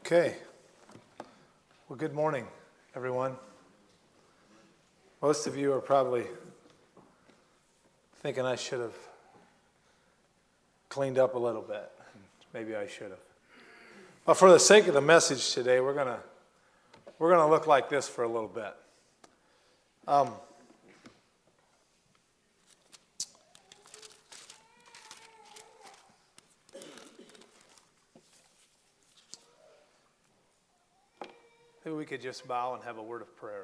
Okay. Well, good morning, everyone. Most of you are probably thinking I should have cleaned up a little bit. Maybe I should have. But for the sake of the message today, we're gonna look like this for a little bit. Maybe we could just bow and have a word of prayer.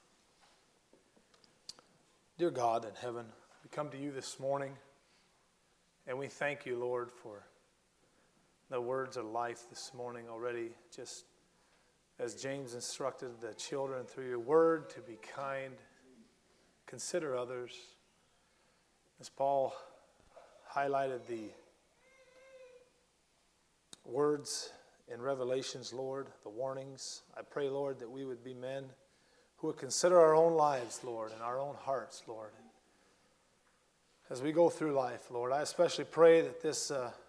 Dear God in heaven, we come to you this morning, and we thank you, Lord, for the words of life this morning already. Just as James instructed the children through your word to be kind, consider others. As Paul highlighted the words in Revelations, Lord, the warnings, I pray, Lord, that we would be men who would consider our own lives, Lord, and our own hearts, Lord. As we go through life, Lord, I especially pray that this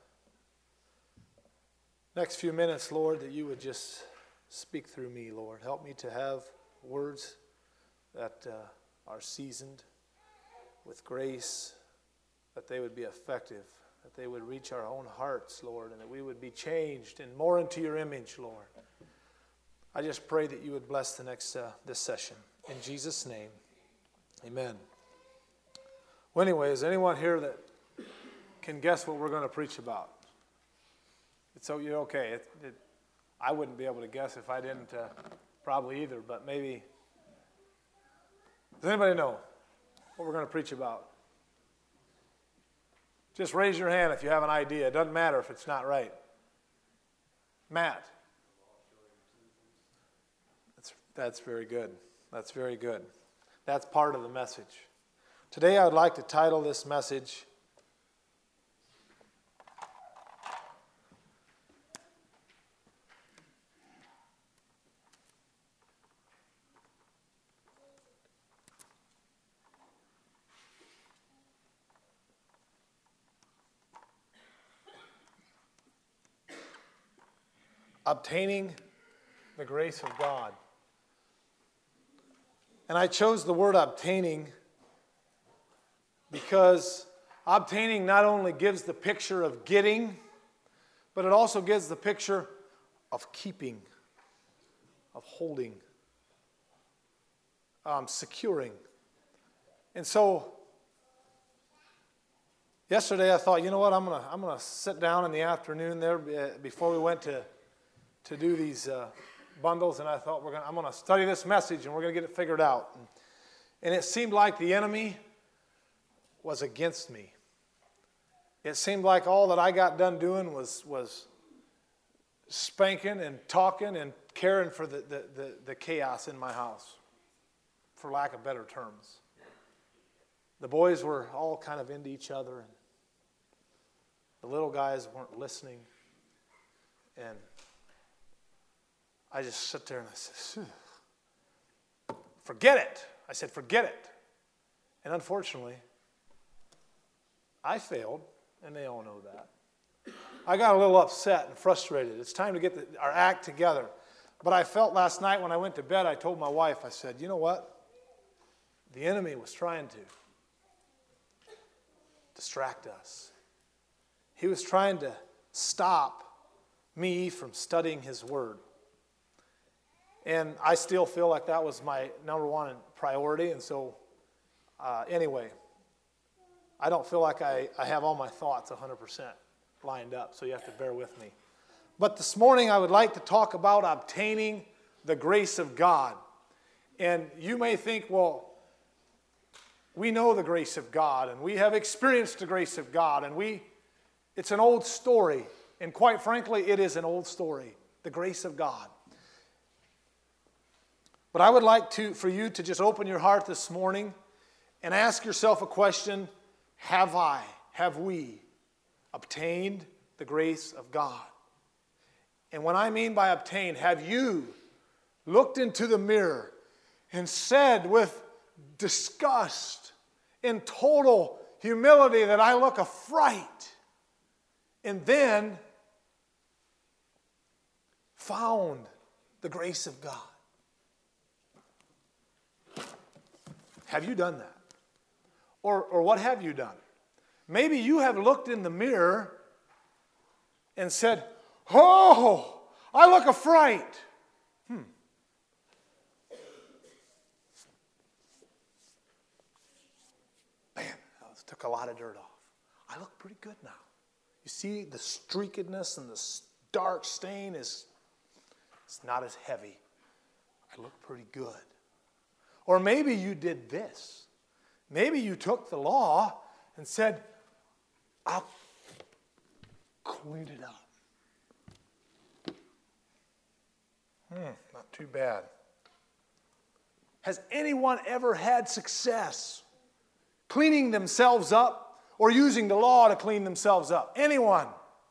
next few minutes, Lord, that you would just speak through me, Lord. Help me to have words that are seasoned with grace, that they would be effective, that they would reach our own hearts, Lord, and that we would be changed and more into your image, Lord. I just pray that you would bless the next this session. In Jesus' name, amen. Well, anyway, is anyone here that can guess what we're going to preach about? So you're okay. I wouldn't be able to guess if I didn't probably either, but maybe. Does anybody know what we're going to preach about? Just raise your hand if you have an idea. It doesn't matter if it's not right. Matt. That's very good. That's very good. That's part of the message. Today I would like to title this message, Obtaining the Grace of God. And I chose the word obtaining because obtaining not only gives the picture of getting, but it also gives the picture of keeping, of holding, securing. And so yesterday I thought, you know what, I'm gonna sit down in the afternoon there before we went to do these bundles, and I thought I'm going to study this message and we're going to get it figured out. And it seemed like the enemy was against me. It seemed like all that I got done doing was spanking and talking and caring for the chaos in my house, for lack of better terms. The boys were all kind of into each other, and the little guys weren't listening, and I just sit there and I said, forget it. I said, forget it. And unfortunately, I failed, and they all know that. I got a little upset and frustrated. It's time to get our act together. But I felt last night when I went to bed, I told my wife, I said, you know what? The enemy was trying to distract us. He was trying to stop me from studying his word. And I still feel like that was my number one priority. And so, anyway, I don't feel like I have all my thoughts 100% lined up, so you have to bear with me. But this morning I would like to talk about obtaining the grace of God. And you may think, well, we know the grace of God, and we have experienced the grace of God, and it's an old story. And quite frankly, it is an old story, the grace of God. But I would like for you to just open your heart this morning and ask yourself a question: have we obtained the grace of God? And what I mean by obtained, have you looked into the mirror and said with disgust, in total humility, that I look a fright, and then found the grace of God. Have you done that? Or what have you done? Maybe you have looked in the mirror and said, "Oh, I look a fright." Man, that took a lot of dirt off. I look pretty good now. You see the streakedness and the dark stain it's not as heavy. I look pretty good. Or maybe you did this. Maybe you took the law and said, "I'll clean it up." Not too bad. Has anyone ever had success cleaning themselves up or using the law to clean themselves up? Anyone?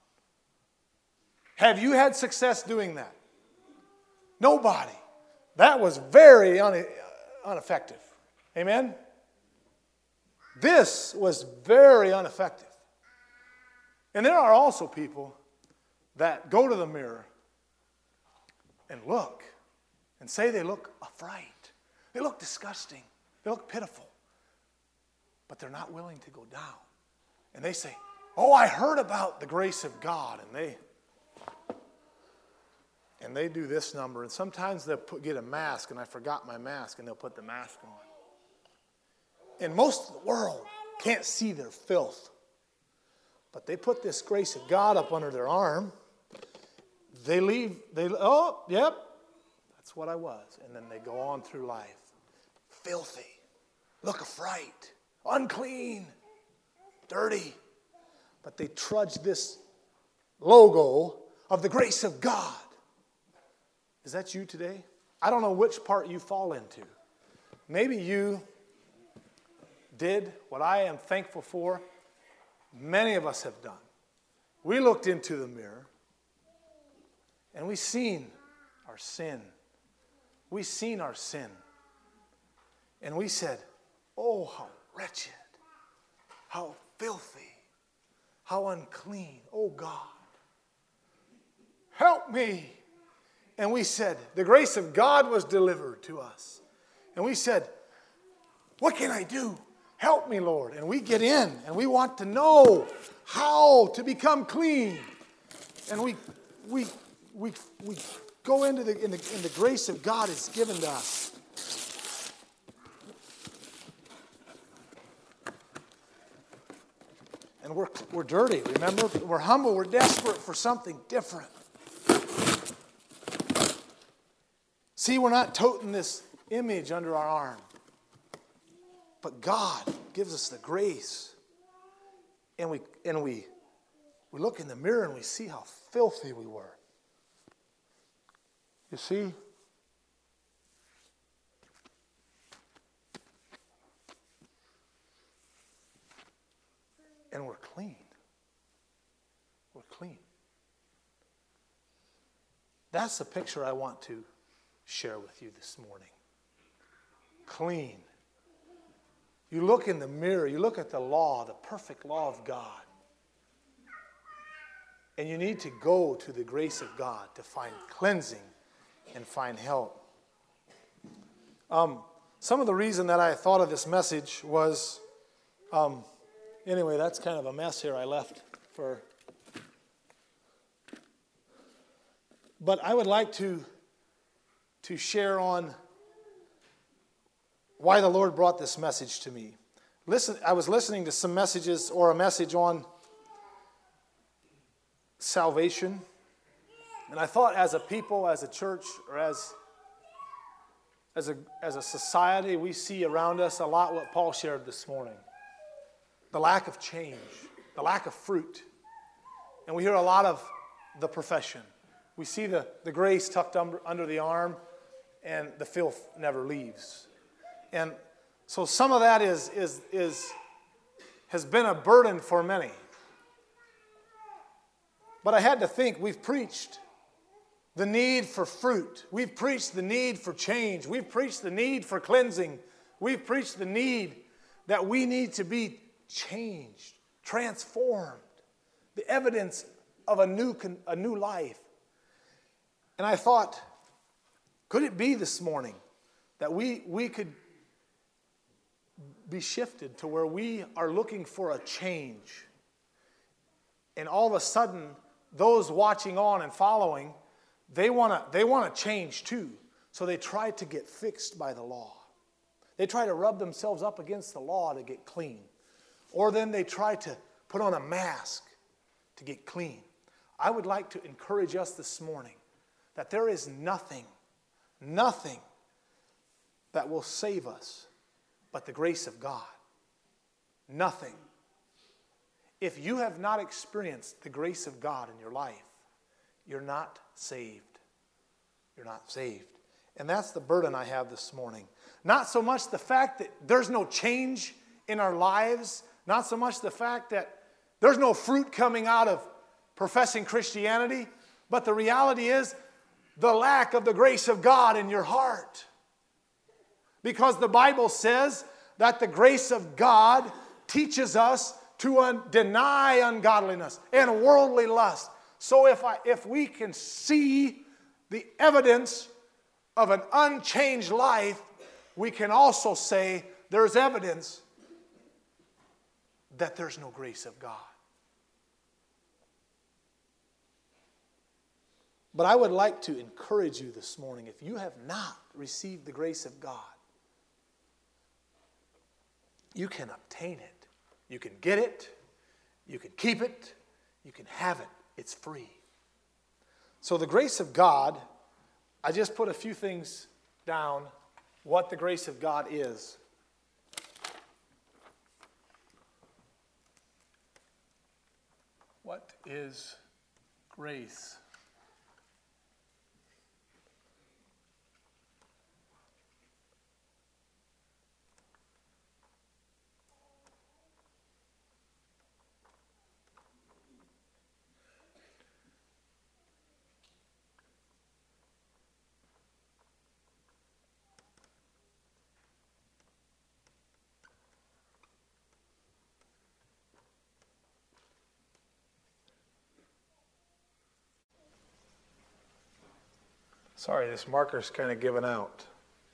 Have you had success doing that? Nobody. That was very ineffective. Amen? This was very ineffective. And there are also people that go to the mirror and look and say they look a fright. They look disgusting. They look pitiful. But they're not willing to go down. And they say, "Oh, I heard about the grace of God." And they do this number. And sometimes they'll get a mask, and I forgot my mask, and they'll put the mask on. And most of the world can't see their filth. But they put this grace of God up under their arm. Oh, yep, that's what I was. And then they go on through life. Filthy, look a fright, unclean, dirty. But they trudge this logo of the grace of God. Is that you today? I don't know which part you fall into. Maybe you did what I am thankful for. Many of us have done. We looked into the mirror and we seen our sin. We seen our sin. And we said, "Oh, how wretched, how filthy, how unclean. Oh God, help me." And we said, the grace of God was delivered to us. And we said, "What can I do? Help me, Lord." And we get in and we want to know how to become clean. And we go into the grace of God is given to us. And we're dirty, remember? We're humble, we're desperate for something different. See, we're not toting this image under our arm. But God gives us the grace. And we look in the mirror and we see how filthy we were. You see? And we're clean. We're clean. That's the picture I want to share with you this morning. Clean. You look in the mirror, you look at the law, the perfect law of God. And you need to go to the grace of God to find cleansing and find help. Some of the reason that I thought of this message was, anyway, that's kind of a mess here I left for. But I would like to share on why the Lord brought this message to me. I was listening to some messages or a message on salvation. And I thought as a people, as a church, or as a society, we see around us a lot what Paul shared this morning. The lack of change, the lack of fruit. And we hear a lot of the profession. We see the grace tucked under the arm, and the filth never leaves. And so some of that has been a burden for many. But I had to think, we've preached the need for fruit. We've preached the need for change. We've preached the need for cleansing. We've preached the need that we need to be changed, transformed, the evidence of a new life. And I thought, could it be this morning that we could be shifted to where we are looking for a change? And all of a sudden, those watching on and following, they want to change too. So they try to get fixed by the law. They try to rub themselves up against the law to get clean. Or then they try to put on a mask to get clean. I would like to encourage us this morning that there is nothing that will save us but the grace of God. Nothing. If you have not experienced the grace of God in your life, you're not saved. You're not saved. And that's the burden I have this morning. Not so much the fact that there's no change in our lives, not so much the fact that there's no fruit coming out of professing Christianity, but the reality is the lack of the grace of God in your heart. Because the Bible says that the grace of God teaches us to deny ungodliness and worldly lust. So if we can see the evidence of an unchanged life, we can also say there's evidence that there's no grace of God. But I would like to encourage you this morning, if you have not received the grace of God, you can obtain it. You can get it. You can keep it. You can have it. It's free. So the grace of God, I just put a few things down, what the grace of God is. What is grace? Sorry, this marker's kind of giving out.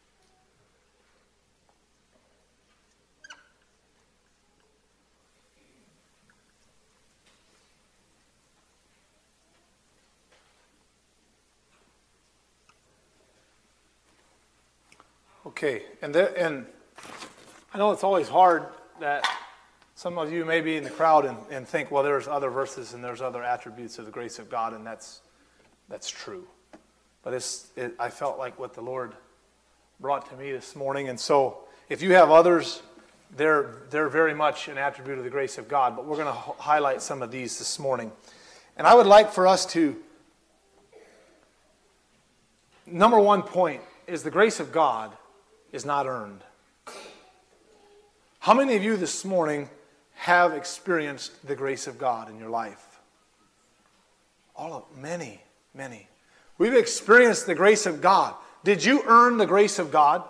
Okay, and I know it's always hard that some of you may be in the crowd and think, well, there's other verses and there's other attributes of the grace of God, and that's true. But I felt like what the Lord brought to me this morning. And so if you have others, they're very much an attribute of the grace of God. But we're going to highlight some of these this morning. And I would like for us to, number one point is the grace of God is not earned. How many of you this morning have experienced the grace of God in your life? Many. We've experienced the grace of God. Did you earn the grace of God?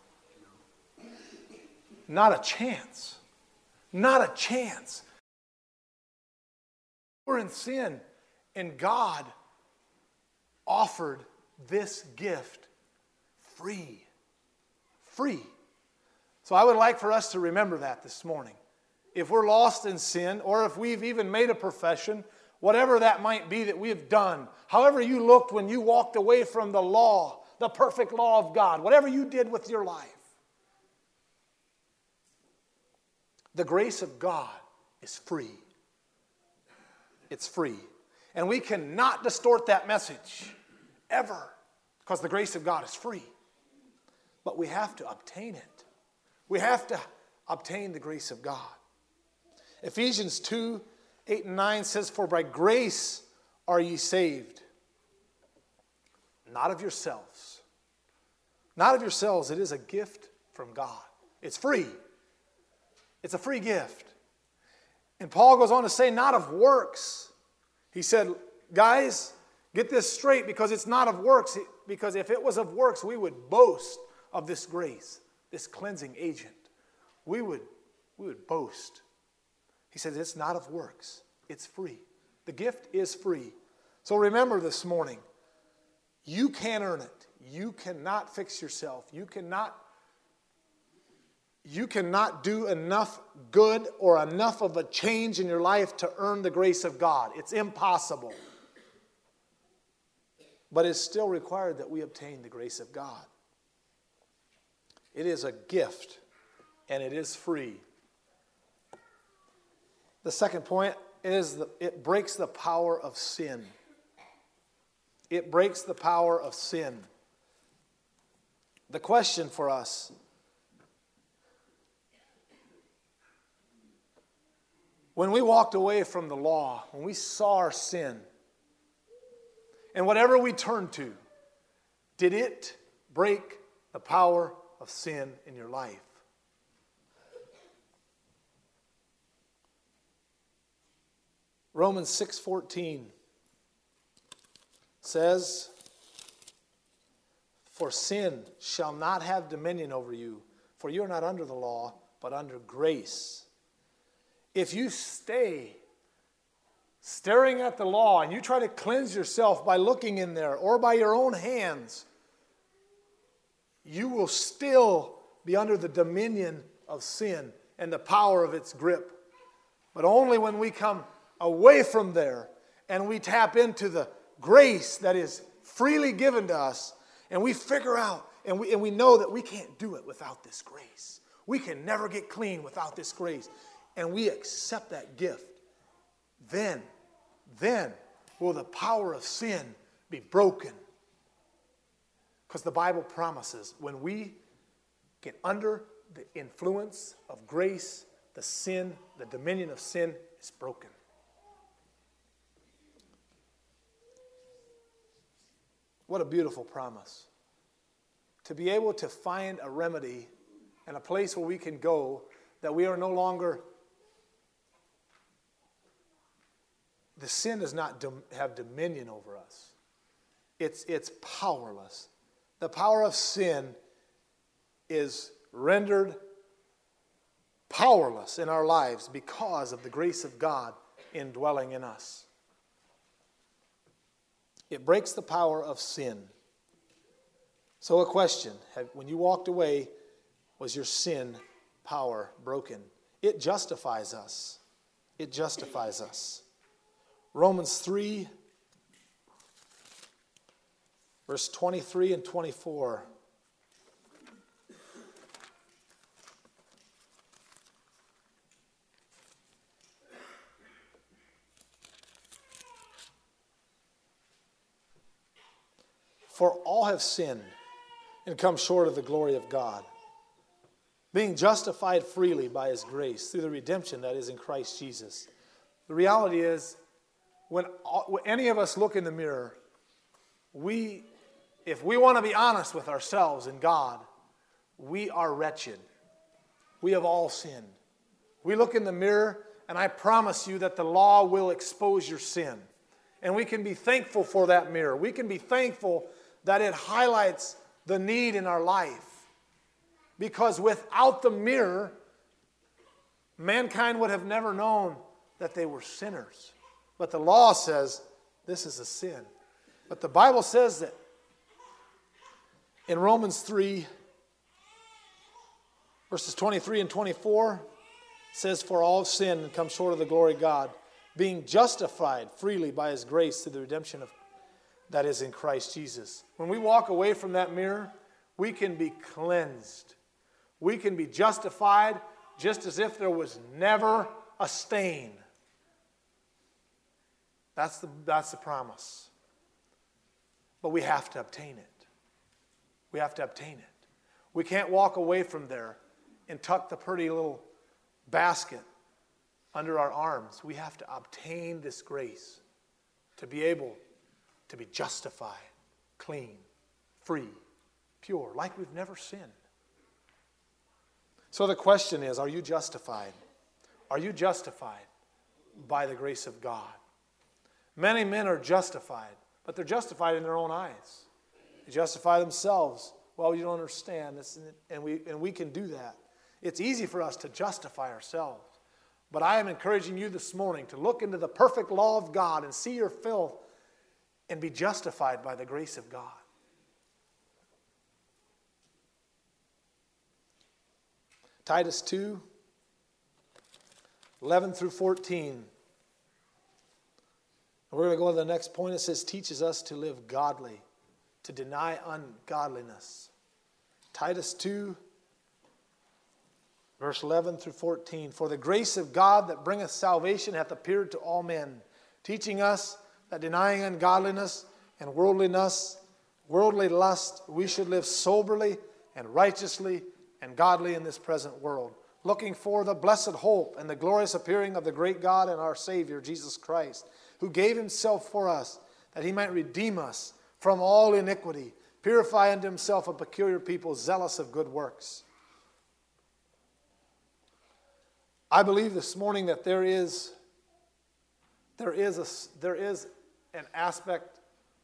Not a chance. Not a chance. We're in sin, and God offered this gift free. Free. So I would like for us to remember that this morning. If we're lost in sin, or if we've even made a profession, whatever that might be that we have done, however you looked when you walked away from the law, the perfect law of God, whatever you did with your life, the grace of God is free. It's free. And we cannot distort that message ever, because the grace of God is free. But we have to obtain it. We have to obtain the grace of God. Ephesians 2:8-9 says, "For by grace are ye saved, not of yourselves." Not of yourselves. It is a gift from God. It's free. It's a free gift. And Paul goes on to say, not of works. He said, guys, get this straight, because it's not of works. Because if it was of works, we would boast of this grace, this cleansing agent. We would boast. He says it's not of works. It's free. The gift is free. So remember this morning, You can't earn it. You cannot fix yourself. You cannot do enough good or enough of a change in your life to earn the grace of God. It's impossible. But it's still required that we obtain the grace of God. It is a gift, and it is free. The second point is that it breaks the power of sin. It breaks the power of sin. The question for us, when we walked away from the law, when we saw our sin, and whatever we turned to, did it break the power of sin in your life? Romans 6:14 says, "For sin shall not have dominion over you, for you are not under the law, but under grace." If you stay staring at the law and you try to cleanse yourself by looking in there or by your own hands, you will still be under the dominion of sin and the power of its grip. But only when we come away from there and we tap into the grace that is freely given to us, and we figure out and we know that we can't do it without this grace. We can never get clean without this grace. And we accept that gift. Then will the power of sin be broken. Because the Bible promises when we get under the influence of grace, the dominion of sin is broken. What a beautiful promise. To be able to find a remedy and a place where we can go that we are no longer, the sin does not have dominion over us. It's powerless. The power of sin is rendered powerless in our lives because of the grace of God indwelling in us. It breaks the power of sin. So a question, when you walked away, was your sin power broken? It justifies us. It justifies us. Romans 3, verse 23 and 24. For all have sinned and come short of the glory of God, being justified freely by His grace through the redemption that is in Christ Jesus. The reality is, when any of us look in the mirror, if we want to be honest with ourselves and God, we are wretched. We have all sinned. We look in the mirror, and I promise you that the law will expose your sin. And we can be thankful for that mirror. We can be thankful that it highlights the need in our life. Because without the mirror, mankind would have never known that they were sinners. But the law says this is a sin. But the Bible says that in Romans 3, verses 23 and 24, says, "For all have sinned and come short of the glory of God, being justified freely by His grace through the redemption that is in Christ Jesus." When we walk away from that mirror, we can be cleansed. We can be justified just as if there was never a stain. That's the promise. But we have to obtain it. We have to obtain it. We can't walk away from there and tuck the pretty little basket under our arms. We have to obtain this grace to be able to be justified, clean, free, pure, like we've never sinned. So the question is, are you justified? Are you justified by the grace of God? Many men are justified, but they're justified in their own eyes. They justify themselves. Well, you don't understand this, and we can do that. It's easy for us to justify ourselves. But I am encouraging you this morning to look into the perfect law of God and see your filth and be justified by the grace of God. Titus 2, 11 through 14. We're going to go to the next point. It says, teaches us to live godly, to deny ungodliness. Titus 2, verse 11 through 14. For the grace of God that bringeth salvation hath appeared to all men, teaching us that denying ungodliness and worldly lust, we should live soberly and righteously and godly in this present world, looking for the blessed hope and the glorious appearing of the great God and our Savior, Jesus Christ, who gave himself for us, that he might redeem us from all iniquity, purify unto himself a peculiar people, zealous of good works. I believe this morning that there is an aspect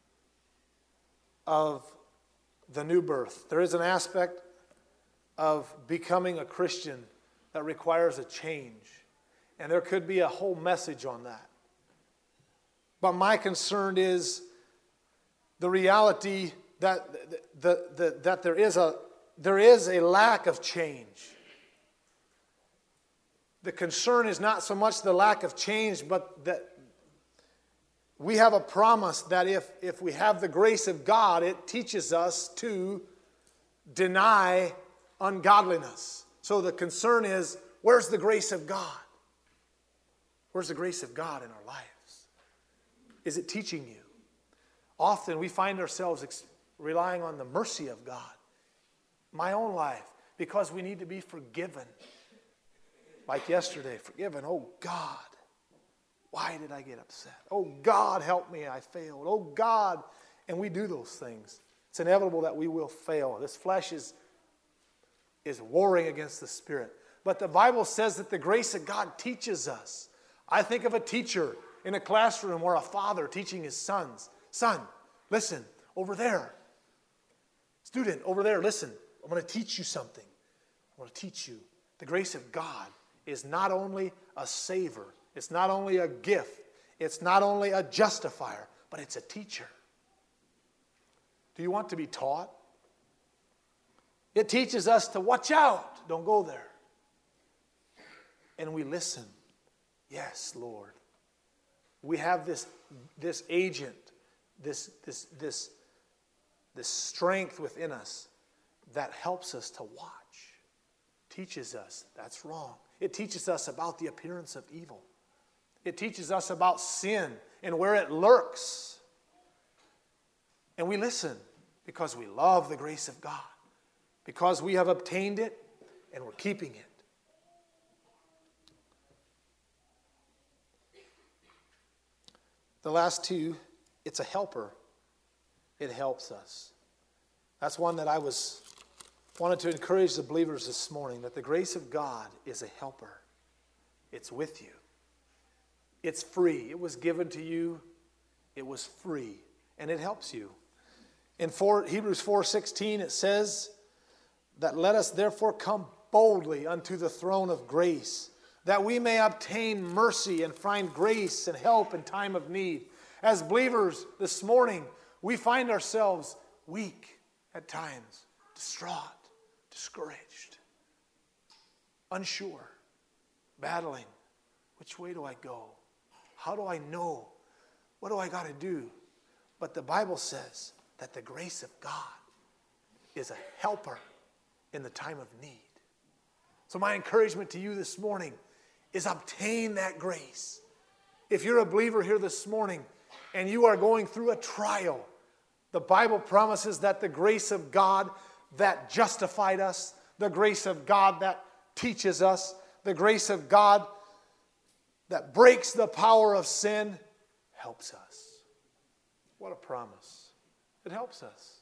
of the new birth. There is an aspect of becoming a Christian that requires a change. And there could be a whole message on that. But my concern is the reality that there is a lack of change. The concern is not so much the lack of change, but that we have a promise that if we have the grace of God, it teaches us to deny ungodliness. So the concern is, where's the grace of God? Where's the grace of God in our lives? Is it teaching you? Often we find ourselves relying on the mercy of God. My own life, because we need to be forgiven. Like yesterday, forgiven. Oh God, why did I get upset? Oh God, help me, I failed. Oh God. And we do those things. It's inevitable that we will fail. This flesh is warring against the Spirit. But the Bible says that the grace of God teaches us. I think of a teacher in a classroom or a father teaching his sons. Son, listen, over there. Student, over there, listen. I'm going to teach you something. I want to teach you. The grace of God is not only a saver, it's not only a gift, it's not only a justifier, but it's a teacher. Do you want to be taught? It teaches us to watch out. Don't go there. And we listen. Yes, Lord. We have this agent, this strength within us that helps us to watch. Teaches us that's wrong. It teaches us about the appearance of evil. It teaches us about sin and where it lurks. And we listen because we love the grace of God. Because we have obtained it and we're keeping it. The last two, it's a helper. It helps us. That's one that I wanted to encourage the believers this morning, that the grace of God is a helper. It's with you. It's free. It was given to you. It was free. And it helps you. In Hebrews 4:16 it says that let us therefore come boldly unto the throne of grace, that we may obtain mercy and find grace and help in time of need. As believers this morning, we find ourselves weak at times, distraught, discouraged, unsure, battling. Which way do I go? How do I know? What do I got to do? But the Bible says that the grace of God is a helper in the time of need. So my encouragement to you this morning is obtain that grace. If you're a believer here this morning and you are going through a trial, the Bible promises that the grace of God that justified us, the grace of God that teaches us, the grace of God that breaks the power of sin helps us. What a promise. It helps us.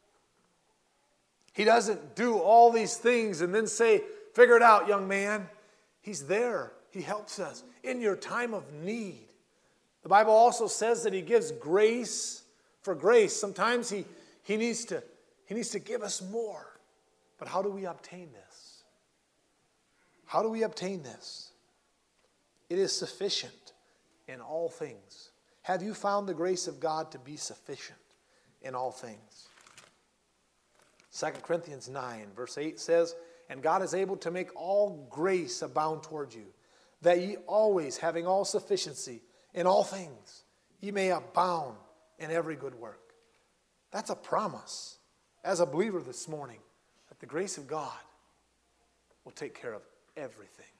He doesn't do all these things and then say, figure it out, young man. He's there. He helps us in your time of need. The Bible also says that he gives grace for grace. Sometimes he needs to give us more. But how do we obtain this? How do we obtain this? It is sufficient in all things, Have you found the grace of God to be sufficient in all things? 2 Corinthians 9, verse 8 says, "And God is able to make all grace abound toward you, that ye always, having all sufficiency in all things, ye may abound in every good work." That's a promise as a believer this morning, that the grace of God will take care of everything.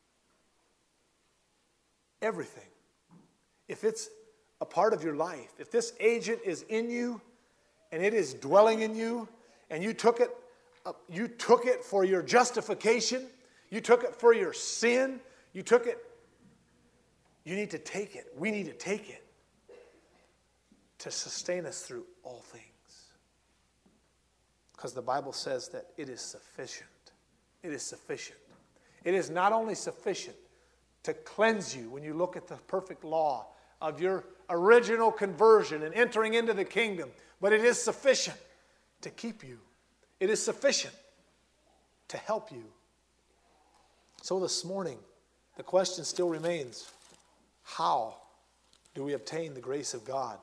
Everything. If it's a part of your life, if this agent is in you and it is dwelling in you, and you took it for your justification, you took it for your sin, you need to take it. We need to take it to sustain us through all things. Because the Bible says that it is sufficient. It is sufficient. It is not only sufficient to cleanse you when you look at the perfect law of your original conversion and entering into the kingdom, but it is sufficient to keep you. It is sufficient to help you. So this morning, the question still remains, how do we obtain the grace of God?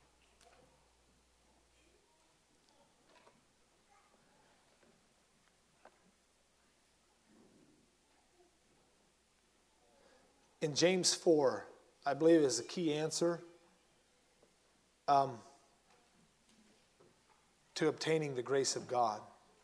In James 4, I believe is the key answer to obtaining the grace of God.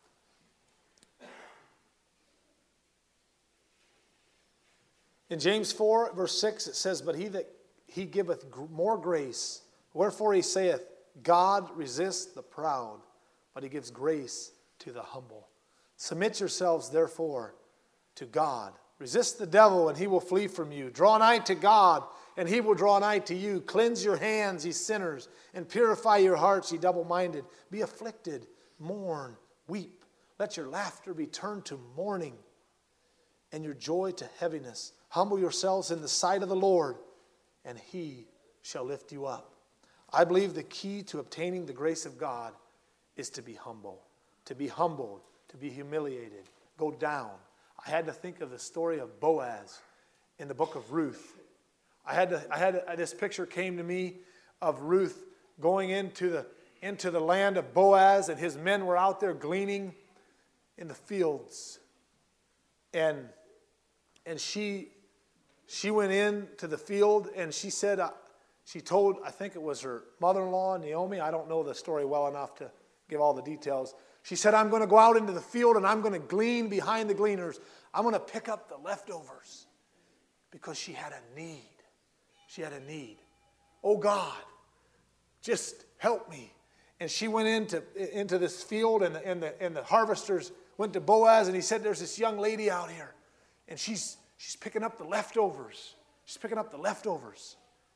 In James 4, verse 6, it says, "But he giveth more grace. Wherefore he saith, God resists the proud, but he gives grace to the humble. Submit yourselves, therefore, to God. Resist the devil, and he will flee from you. Draw nigh to God, and he will draw nigh to you. Cleanse your hands, ye sinners, and purify your hearts, ye double-minded. Be afflicted, mourn, weep. Let your laughter be turned to mourning, and your joy to heaviness. Humble yourselves in the sight of the Lord, and he shall lift you up." I believe the key to obtaining the grace of God is to be humble. To be humbled, to be humiliated, go down. I had to think of the story of Boaz in the book of Ruth. This picture came to me of Ruth going into the land of Boaz, and his men were out there gleaning in the fields. And she went into the field, and she said, she told, I think it was her mother-in-law, Naomi, I don't know the story well enough to give all the details. She said, "I'm going to go out into the field and I'm going to glean behind the gleaners. I'm going to pick up the leftovers." Because she had a need. She had a need. "Oh God, just help me." And she went into this field, and the harvesters went to Boaz, and he said, "There's this young lady out here, and she's picking up the leftovers. She's picking up the leftovers."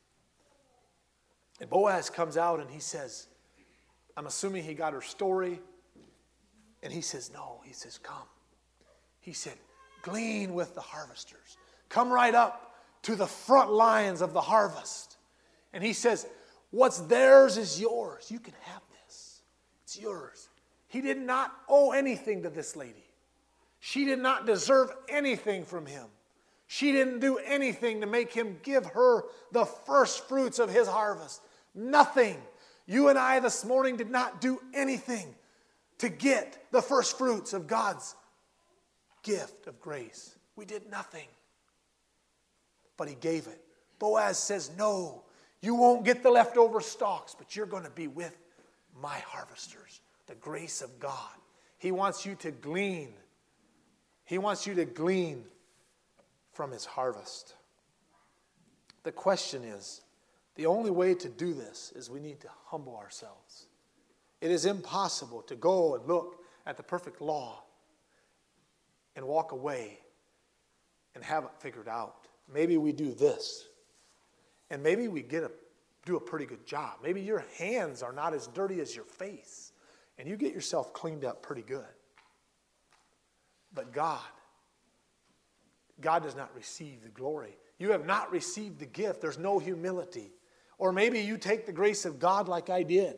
And Boaz comes out and he says, I'm assuming he got her story. And he says, no. He says, "Come." He said, "Glean with the harvesters. Come right up to the front lines of the harvest." And he says, "What's theirs is yours. You can have this. It's yours." He did not owe anything to this lady. She did not deserve anything from him. She didn't do anything to make him give her the first fruits of his harvest. Nothing. You and I this morning did not do anything to get the first fruits of God's gift of grace. We did nothing. But he gave it. Boaz says, "No, you won't get the leftover stalks, but you're going to be with my harvesters." The grace of God. He wants you to glean. He wants you to glean from his harvest. The question is, the only way to do this is we need to humble ourselves. It is impossible to go and look at the perfect law and walk away and have it figured out. Maybe we do this, and maybe we do a pretty good job. Maybe your hands are not as dirty as your face, and you get yourself cleaned up pretty good. But God does not receive the glory. You have not received the gift. There's no humility. Or maybe you take the grace of God like I did,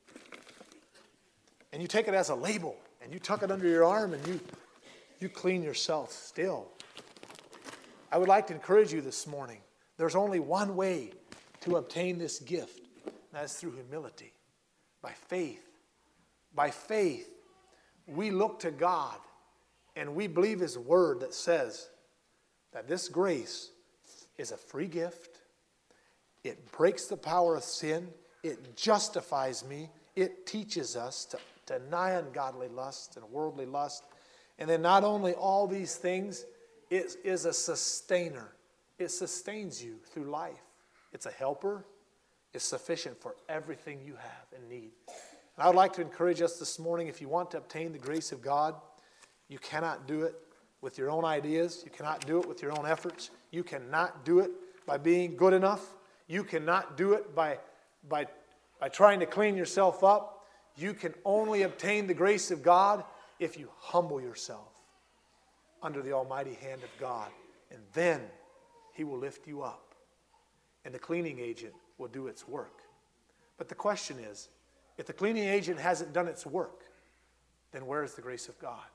and you take it as a label, and you tuck it under your arm, and you clean yourself still. I would like to encourage you this morning. There's only one way to obtain this gift. And that is through humility, by faith. By faith, we look to God and we believe His word that says that this grace is a free gift. It breaks the power of sin. It justifies me. It teaches us to deny ungodly lust and worldly lust. And then not only all these things, it is a sustainer. It sustains you through life. It's a helper. It's sufficient for everything you have and need. And I would like to encourage us this morning, if you want to obtain the grace of God, you cannot do it with your own ideas. You cannot do it with your own efforts. You cannot do it by being good enough. You cannot do it by trying to clean yourself up. You can only obtain the grace of God if you humble yourself under the almighty hand of God. And then He will lift you up. And the cleaning agent will do its work. But the question is, if the cleaning agent hasn't done its work, then where is the grace of God?